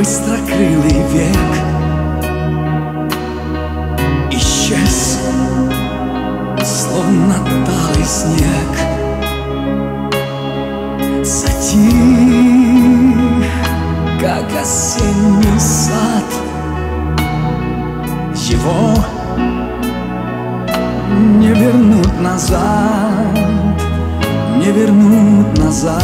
быстрокрылый век исчез, словно талый снег. Затих, как осенний сад. Его не вернуть назад, не вернуть назад.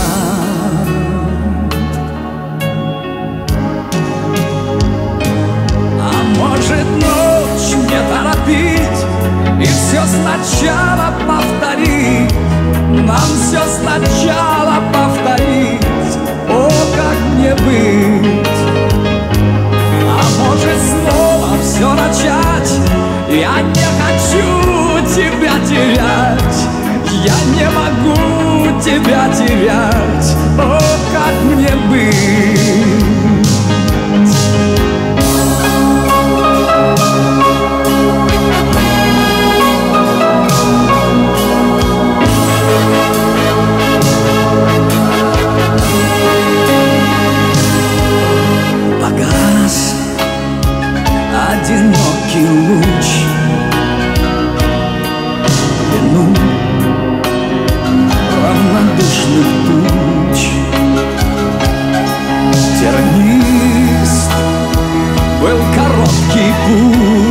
А может, ночь не торопить и все сначала повторить, нам все сначала повторить. О, как мне быть? А может, снова все начать? Я не хочу тебя терять, я не могу тебя терять. О, как мне быть? Погас одинокий луч, вину равнодушных туч. Тернист был короткий путь.